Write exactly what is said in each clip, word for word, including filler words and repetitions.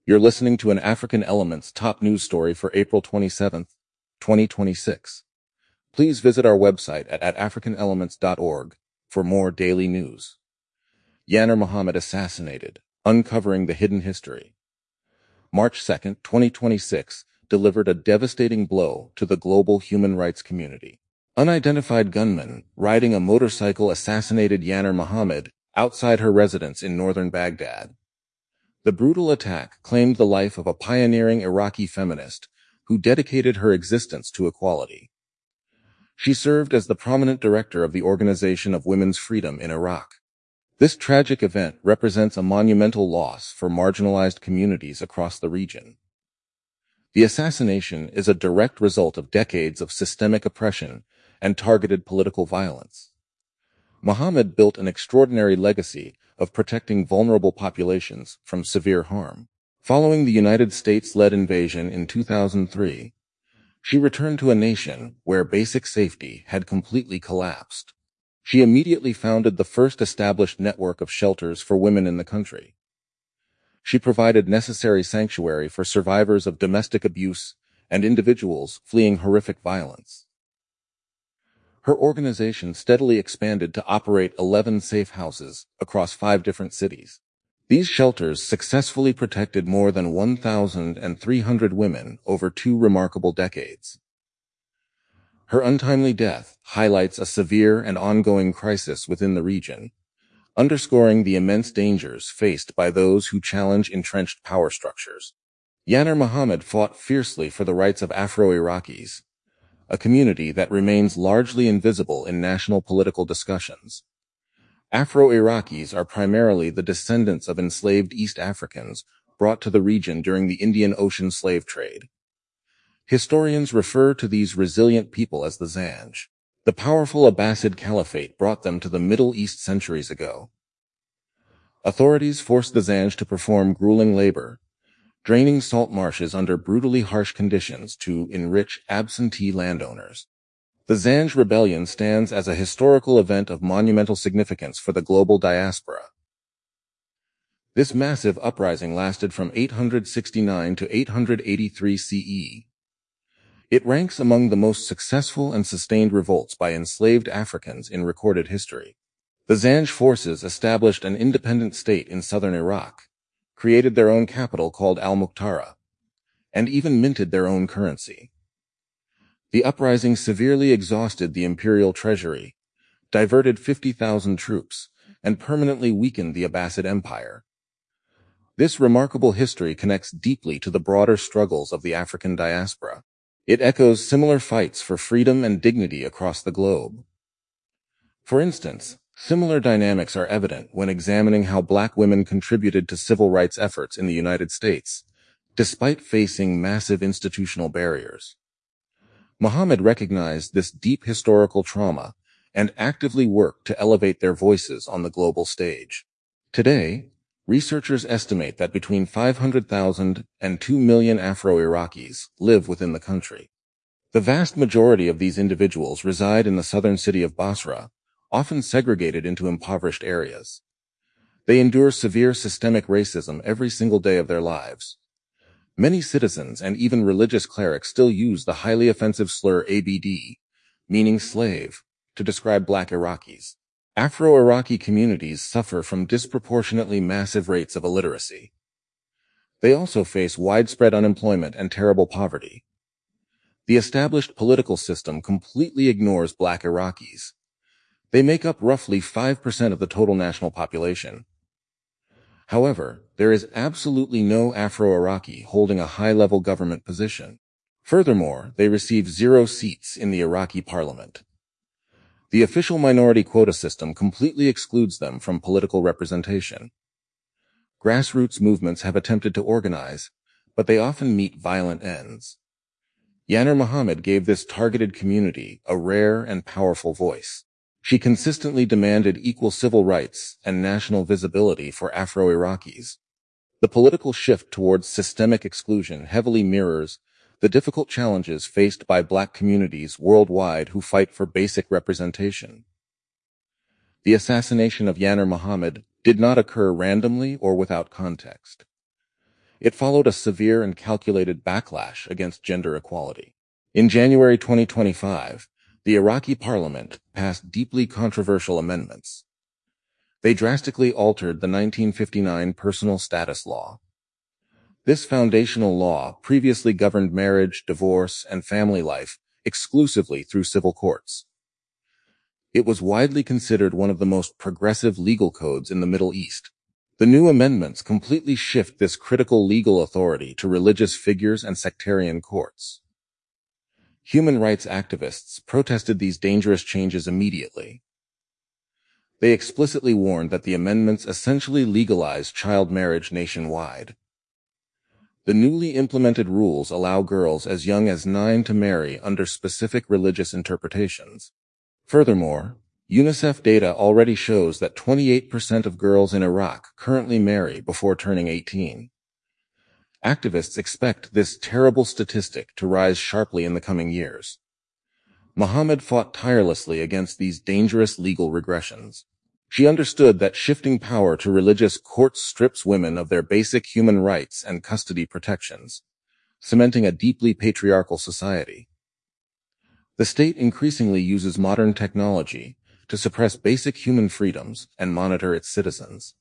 You're listening to an African Elements top news story for April twenty-seventh, twenty twenty-six. Please visit our website at, at african elements dot org for more daily news. Yanar Mohammed assassinated, uncovering the hidden history. March second, twenty twenty-six, delivered a devastating blow to the global human rights community. Unidentified gunmen riding a motorcycle assassinated Yanar Mohammed outside her residence in northern Baghdad. The brutal attack claimed the life of a pioneering Iraqi feminist who dedicated her existence to equality. She served as the prominent director of the Organization of Women's Freedom in Iraq. This tragic event represents a monumental loss for marginalized communities across the region. The assassination is a direct result of decades of systemic oppression and targeted political violence. Mohammed built an extraordinary legacy of protecting vulnerable populations from severe harm. Following the United States-led invasion in two thousand three, she returned to a nation where basic safety had completely collapsed. She immediately founded the first established network of shelters for women in the country. She provided necessary sanctuary for survivors of domestic abuse and individuals fleeing horrific violence. Her organization steadily expanded to operate eleven safe houses across five different cities. These shelters successfully protected more than one thousand three hundred women over two remarkable decades. Her untimely death highlights a severe and ongoing crisis within the region, underscoring the immense dangers faced by those who challenge entrenched power structures. Yanar Mohammed fought fiercely for the rights of Afro-Iraqis, a community that remains largely invisible in national political discussions. Afro-Iraqis are primarily the descendants of enslaved East Africans brought to the region during the Indian Ocean slave trade. Historians refer to these resilient people as the Zanj. The powerful Abbasid Caliphate brought them to the Middle East centuries ago. Authorities forced the Zanj to perform grueling labor, draining salt marshes under brutally harsh conditions to enrich absentee landowners. The Zanj Rebellion stands as a historical event of monumental significance for the global diaspora. This massive uprising lasted from eight hundred sixty-nine to eight hundred eighty-three C E. It ranks among the most successful and sustained revolts by enslaved Africans in recorded history. The Zanj forces established an independent state in southern Iraq, created their own capital called Al-Muqtara, and even minted their own currency. The uprising severely exhausted the imperial treasury, diverted fifty thousand troops, and permanently weakened the Abbasid Empire. This remarkable history connects deeply to the broader struggles of the African diaspora. It echoes similar fights for freedom and dignity across the globe. For instance, similar dynamics are evident when examining how Black women contributed to civil rights efforts in the United States, despite facing massive institutional barriers. Mohammed recognized this deep historical trauma and actively worked to elevate their voices on the global stage. Today, researchers estimate that between five hundred thousand and two million Afro-Iraqis live within the country. The vast majority of these individuals reside in the southern city of Basra, often segregated into impoverished areas. They endure severe systemic racism every single day of their lives. Many citizens and even religious clerics still use the highly offensive slur A B D, meaning slave, to describe Black Iraqis. Afro-Iraqi communities suffer from disproportionately massive rates of illiteracy. They also face widespread unemployment and terrible poverty. The established political system completely ignores Black Iraqis. They make up roughly five percent of the total national population. However, there is absolutely no Afro-Iraqi holding a high-level government position. Furthermore, they receive zero seats in the Iraqi parliament. The official minority quota system completely excludes them from political representation. Grassroots movements have attempted to organize, but they often meet violent ends. Yanar Mohammed gave this targeted community a rare and powerful voice. She consistently demanded equal civil rights and national visibility for Afro-Iraqis. The political shift towards systemic exclusion heavily mirrors the difficult challenges faced by Black communities worldwide who fight for basic representation. The assassination of Yanar Mohammed did not occur randomly or without context. It followed a severe and calculated backlash against gender equality. In January twenty twenty-five, the Iraqi parliament passed deeply controversial amendments. They drastically altered the nineteen fifty-nine Personal Status Law. This foundational law previously governed marriage, divorce, and family life exclusively through civil courts. It was widely considered one of the most progressive legal codes in the Middle East. The new amendments completely shift this critical legal authority to religious figures and sectarian courts. Human rights activists protested these dangerous changes immediately. They explicitly warned that the amendments essentially legalize child marriage nationwide. The newly implemented rules allow girls as young as nine to marry under specific religious interpretations. Furthermore, UNICEF data already shows that twenty-eight percent of girls in Iraq currently marry before turning eighteen. Activists expect this terrible statistic to rise sharply in the coming years. Muhammad fought tirelessly against these dangerous legal regressions. She understood that shifting power to religious courts strips women of their basic human rights and custody protections, cementing a deeply patriarchal society. The state increasingly uses modern technology to suppress basic human freedoms and monitor its citizens.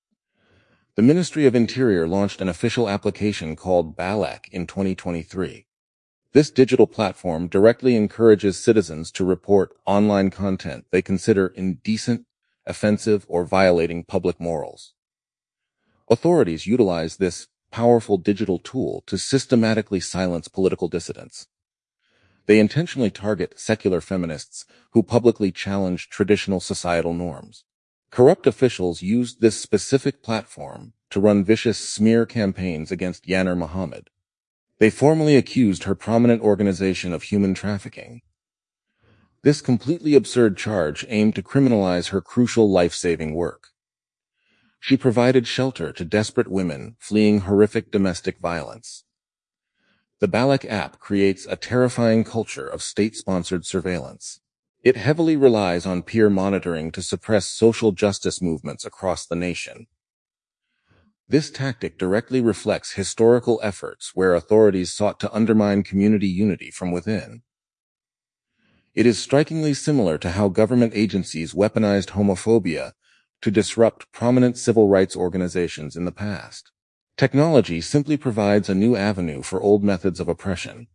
The Ministry of Interior launched an official application called Balak in twenty twenty-three. This digital platform directly encourages citizens to report online content they consider indecent, offensive, or violating public morals. Authorities utilize this powerful digital tool to systematically silence political dissidents. They intentionally target secular feminists who publicly challenge traditional societal norms. Corrupt officials used this specific platform to run vicious smear campaigns against Yanar Mohammed. They formally accused her prominent organization of human trafficking. This completely absurd charge aimed to criminalize her crucial life-saving work. She provided shelter to desperate women fleeing horrific domestic violence. The Balak app creates a terrifying culture of state-sponsored surveillance. It heavily relies on peer monitoring to suppress social justice movements across the nation. This tactic directly reflects historical efforts where authorities sought to undermine community unity from within. It is strikingly similar to how government agencies weaponized homophobia to disrupt prominent civil rights organizations in the past. Technology simply provides a new avenue for old methods of oppression.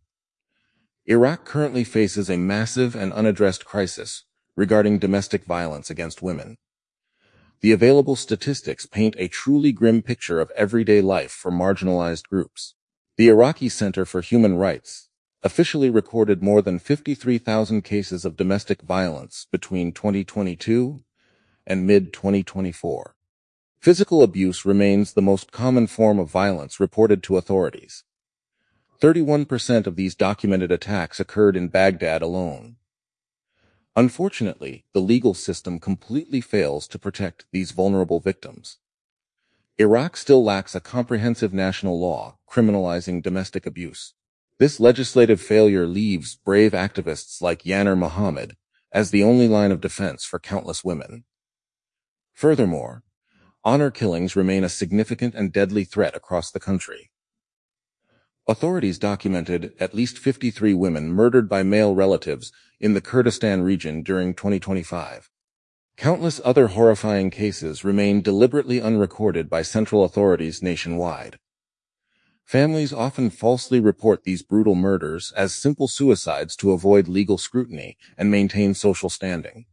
Iraq currently faces a massive and unaddressed crisis regarding domestic violence against women. The available statistics paint a truly grim picture of everyday life for marginalized groups. The Iraqi Center for Human Rights officially recorded more than fifty-three thousand cases of domestic violence between twenty twenty-two and mid twenty twenty-four. Physical abuse remains the most common form of violence reported to authorities. thirty-one percent of these documented attacks occurred in Baghdad alone. Unfortunately, the legal system completely fails to protect these vulnerable victims. Iraq still lacks a comprehensive national law criminalizing domestic abuse. This legislative failure leaves brave activists like Yanar Mohammed as the only line of defense for countless women. Furthermore, honor killings remain a significant and deadly threat across the country. Authorities documented at least fifty-three women murdered by male relatives in the Kurdistan region during twenty twenty-five. Countless other horrifying cases remain deliberately unrecorded by central authorities nationwide. Families often falsely report these brutal murders as simple suicides to avoid legal scrutiny and maintain social standing.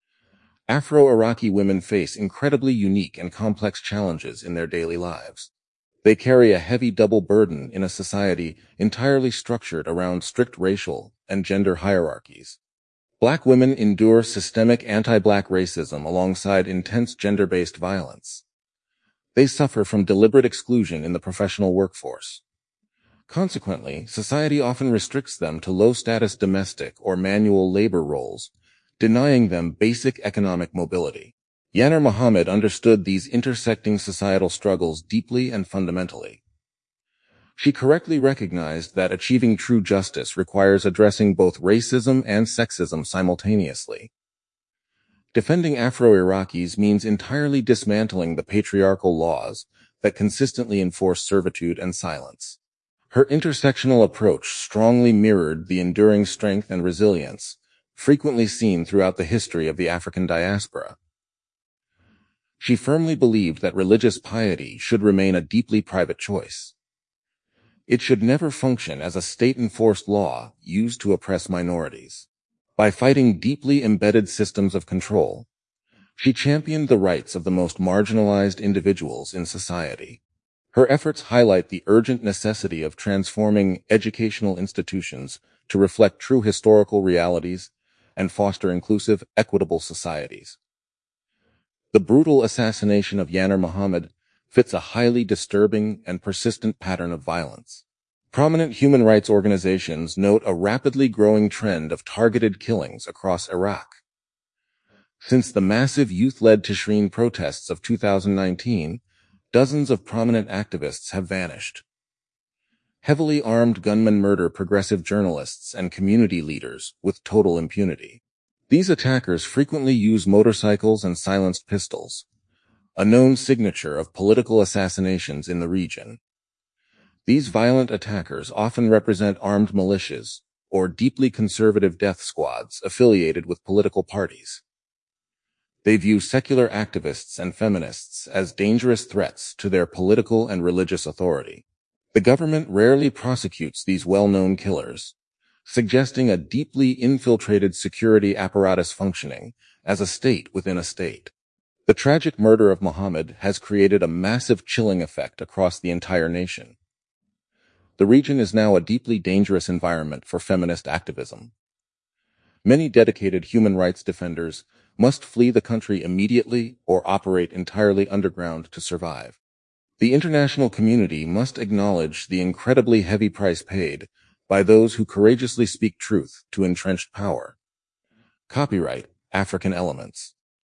Afro-Iraqi women face incredibly unique and complex challenges in their daily lives. They carry a heavy double burden in a society entirely structured around strict racial and gender hierarchies. Black women endure systemic anti-black racism alongside intense gender-based violence. They suffer from deliberate exclusion in the professional workforce. Consequently, society often restricts them to low-status domestic or manual labor roles, denying them basic economic mobility. Yanar Mohammed understood these intersecting societal struggles deeply and fundamentally. She correctly recognized that achieving true justice requires addressing both racism and sexism simultaneously. Defending Afro-Iraqis means entirely dismantling the patriarchal laws that consistently enforce servitude and silence. Her intersectional approach strongly mirrored the enduring strength and resilience frequently seen throughout the history of the African diaspora. She firmly believed that religious piety should remain a deeply private choice. It should never function as a state-enforced law used to oppress minorities. By fighting deeply embedded systems of control, she championed the rights of the most marginalized individuals in society. Her efforts highlight the urgent necessity of transforming educational institutions to reflect true historical realities and foster inclusive, equitable societies. The brutal assassination of Yanar Mohammed fits a highly disturbing and persistent pattern of violence. Prominent human rights organizations note a rapidly growing trend of targeted killings across Iraq. Since the massive youth-led Tishreen protests of two thousand nineteen, dozens of prominent activists have vanished. Heavily armed gunmen murder progressive journalists and community leaders with total impunity. These attackers frequently use motorcycles and silenced pistols, a known signature of political assassinations in the region. These violent attackers often represent armed militias or deeply conservative death squads affiliated with political parties. They view secular activists and feminists as dangerous threats to their political and religious authority. The government rarely prosecutes these well-known killers, suggesting a deeply infiltrated security apparatus functioning as a state within a state. The tragic murder of Muhammad has created a massive chilling effect across the entire nation. The region is now a deeply dangerous environment for feminist activism. Many dedicated human rights defenders must flee the country immediately or operate entirely underground to survive. The international community must acknowledge the incredibly heavy price paid by those who courageously speak truth to entrenched power. Copyright African Elements.